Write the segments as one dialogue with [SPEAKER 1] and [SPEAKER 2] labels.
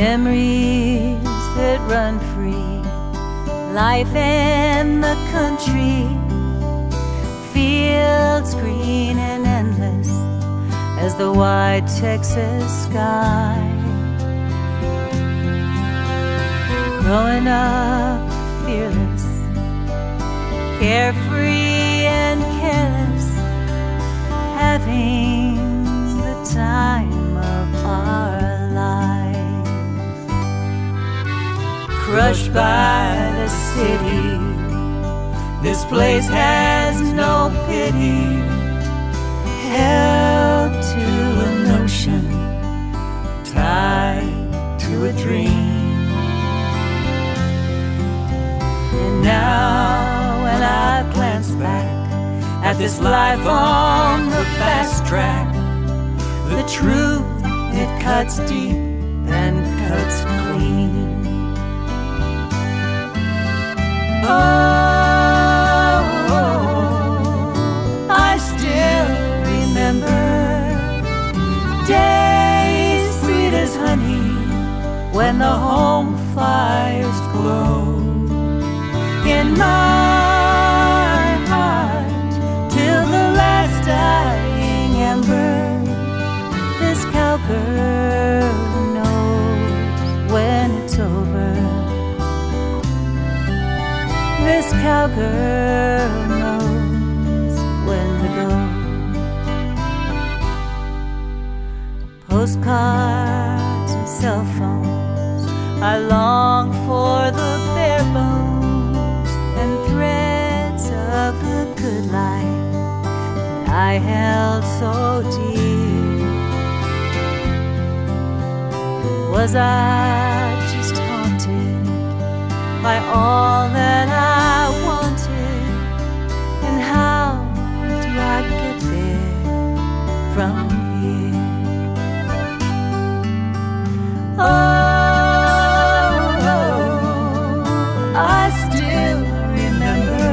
[SPEAKER 1] memories that run free, life in the country, fields green and endless as the wide Texas sky. Growing up fearless, carefree and careless, having the time of our lives. Crushed by the city, this place has no pity, held to a notion, tied to a dream. And now when I glance back at this life on the fast track, the truth, it cuts deep and cuts clean. Oh, I still remember days sweet as honey when the home fires glow in my heart till the last dying ember. This cowgirl knows when it's over. This cowgirl knows when to go. Postcards and cell phones, I long for the bare bones and threads of the good life that I held so dear. Was I just haunted by all that I wanted? And how do I get there from here? Oh, I still remember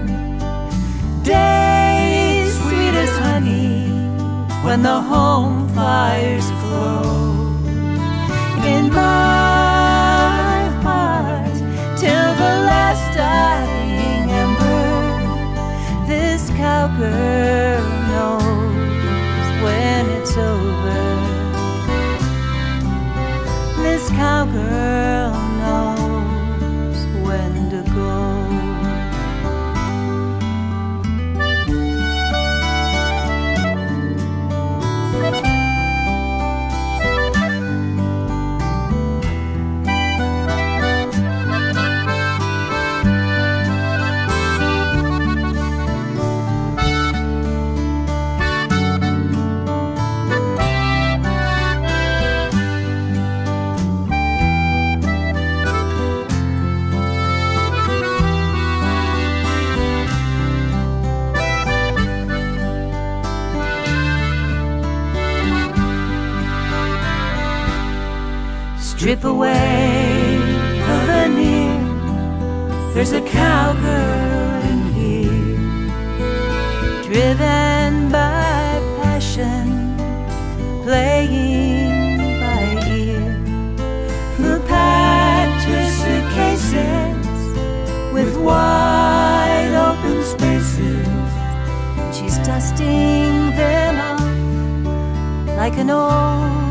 [SPEAKER 1] days sweet as honey when the home fires glow in my heart till the last dying ember. This cowgirl knows when it's over. This cowgirl knows when to go. Strip away the veneer, there's a cowgirl in here, driven by passion, playing by ear, who packed her suitcases with wide open spaces. She's dusting them off like an old